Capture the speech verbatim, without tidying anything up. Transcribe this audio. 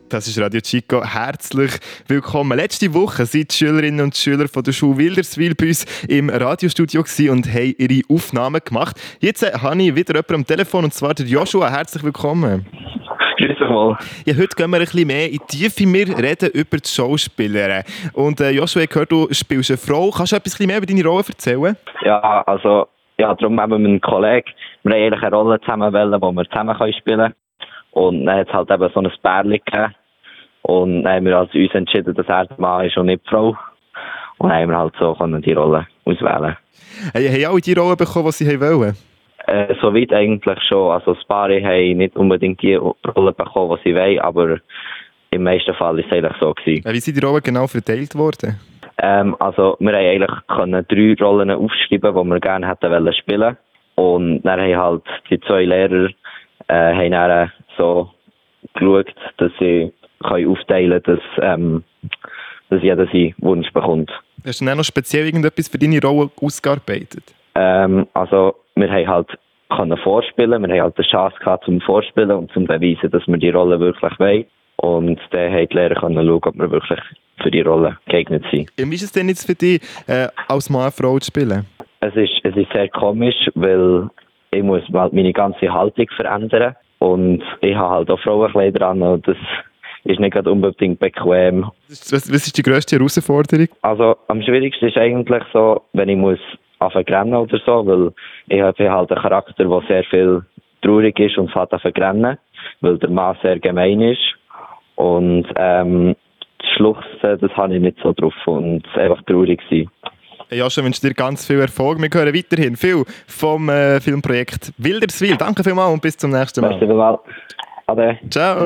Das ist Radio Chico. Herzlich willkommen. Letzte Woche sind die Schülerinnen und Schüler von der Schule Wilderswil bei uns im Radiostudio und haben ihre Aufnahmen gemacht. Jetzt äh, habe ich wieder jemanden am Telefon, und zwar der Joshua. Herzlich willkommen. Grüß dich mal. Ja, heute gehen wir ein bisschen mehr in die Tiefe. Wir reden über die Schauspielerin. Und äh, Joshua, ich höre, du spielst eine Frau. Kannst du etwas mehr über deine Rolle erzählen? Ja, also, ja, darum haben wir mit einem Kollegen, wir haben eigentlich eine Rolle zusammen wollen, die wir zusammen spielen können. Und dann hat es halt eben so ein Pärchen gegeben. Und dann haben wir also uns entschieden, dass er der Mann ist und nicht die Frau. Und dann haben wir halt so können die Rolle auswählen. Hey, haben alle die Rolle bekommen, die sie wollen? Äh, soweit eigentlich schon. Also das Paar haben nicht unbedingt die Rolle bekommen, die sie wollen, aber im meisten Fall war es eigentlich so gewesen. Wie sind die Rollen genau verteilt worden? Ähm, also wir haben eigentlich können drei Rollen aufschreiben, die wir gerne hätten wollen spielen. Und dann haben halt die zwei Lehrer äh, haben dann so geschaut, dass sie können aufteilen können, dass, ähm, dass jeder seinen Wunsch bekommt. Hast du dann noch speziell irgendetwas für deine Rolle ausgearbeitet? Ähm, also wir haben halt können vorspielen, wir haben halt die Chance gehabt zum Vorspielen und zum Beweisen, dass wir die Rolle wirklich wollen. Und dann haben die Lehrer können schauen, ob wir wirklich für die Rolle geeignet sind. Wie ist es denn jetzt für dich, äh, als Mann eine Frau zu spielen? Es ist, es ist sehr komisch, weil ich muss halt meine ganze Haltung verändern. Und ich habe halt auch Frauenkleider an und das ist nicht gerade unbedingt bequem. Was, was ist die grösste Herausforderung? Also am schwierigsten ist eigentlich so, wenn ich muss anfangen zu rennen oder so, weil ich habe halt einen Charakter, der sehr viel traurig ist und fährt anfangen zu rennen, weil der Mann sehr gemein ist. Und ähm, das Schluchzen, das habe ich nicht so drauf und einfach traurig sein. Ja, schon wünsche dir ganz viel Erfolg. Wir hören weiterhin viel vom äh, Filmprojekt Wilderswil. Danke vielmals und bis zum nächsten Mal. Merci vielmals. Ade. Ciao.